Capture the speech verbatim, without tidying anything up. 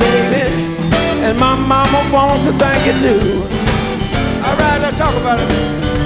baby. And my mama wants to thank you too. All right, let's talk about it.